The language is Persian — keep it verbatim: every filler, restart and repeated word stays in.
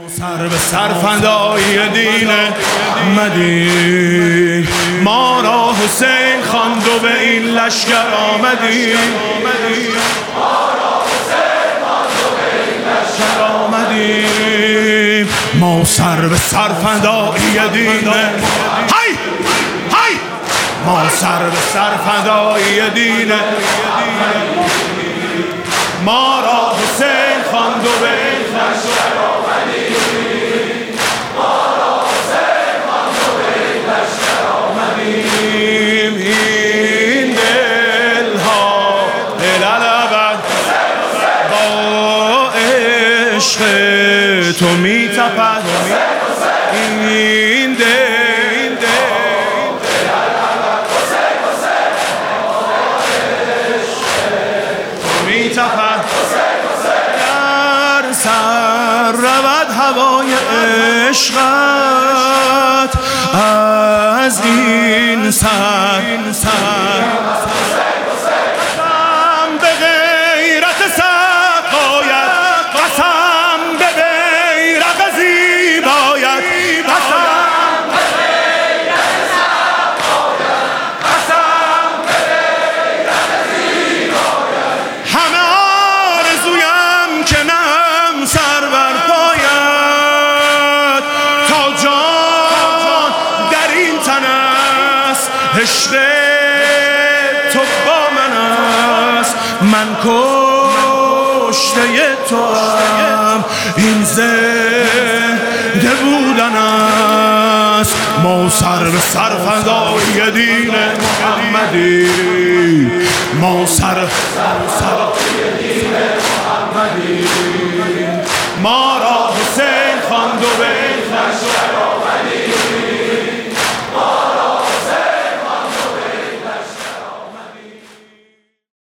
سر به سر فدای دین محمدی، ما را حسین خواند و به این لشکر آمدی، ما سر به سر فدای دین، هی هی ما سر به سر فدای دین، ما را حسین خواند و به این لشکر آمدی، ما را حسین خواند و به این لشکر آمدیم. این دلها الالبد با عشق تو می تپد، این دل می تپد، در سر رود هوای عشقت از این سر قسم به غیرت سقایت، قسم به بیرق زیبایت، قسم به غیرت سقایت، قسم به بیرق زیبایت، همه آرزویم که نم سر بر پایت، تا جان در این تن است، عشق تو با من است، من کشته توام، این زنده بودن است، ما سر به سر فدای دین محمدی، ما سر به سر فدای دین محمدی، ما را حسین خواند و به